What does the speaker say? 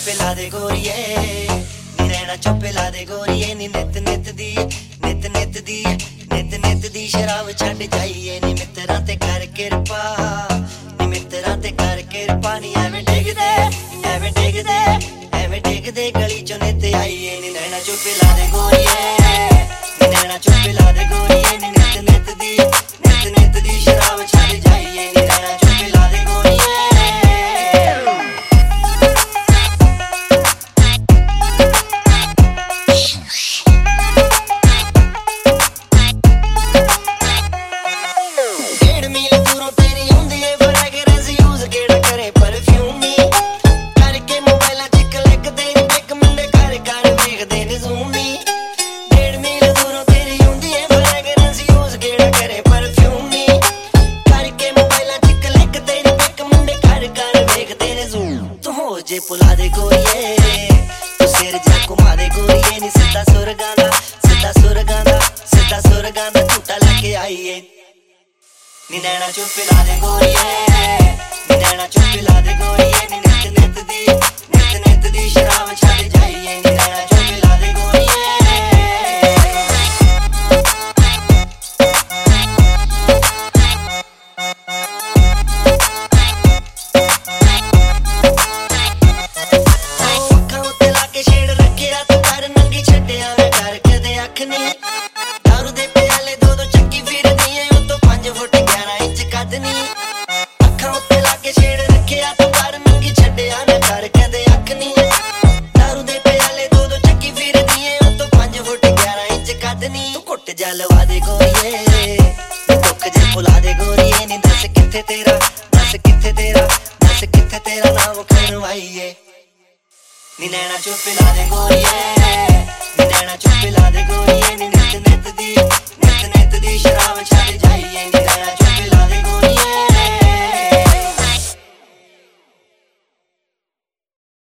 चुप ला दे गोरिए नी नैना चुप ला दे गोरिए नी नित नित दी शराब छड़ जाइए नी मित्तरां ते कर किरपा नी मित्तरां ते कर किरपा नी एवें डिग दे गली चों नित आइए नी नैना चुप ला दे गोरिए नी नैना चुप ला दे गोरिए नी नित दी शराब छड़ जाइए नी नैना चुप ला दे गोरिए जे पुला दे गोरिए तू सिर जा घुमा दे गोरिए नी सीधा सुर गाना झूठा लेके आइए नी नैना चुप ला दे गोरिए नी नैना चुप ला दे गोरिए नी नित दी शराब छड़ जाइए नी नैना चुप ला दे गोरिए दारू दे प्याले दो चक्की फिर दिए उतो 5 फुट 11 इंच कदनी अखां उत्ते लाके छेड़ रखिया तू कर नंगी छड्डिया ना कर कदे अख नी दारू दे प्याले दो चक्की फिर दिए उतो 5 फुट 11 इंच कदनी तू घुट जा लवा दे गोरिए दुख जे भुला दे गोरिए नी दस किथे तेरा नाम खरवाइए नी नैना चुप ला दे गोरिए नी नैना चुप ला दे गोरिए नी नित दी शराब छड़ जाइए नी नैना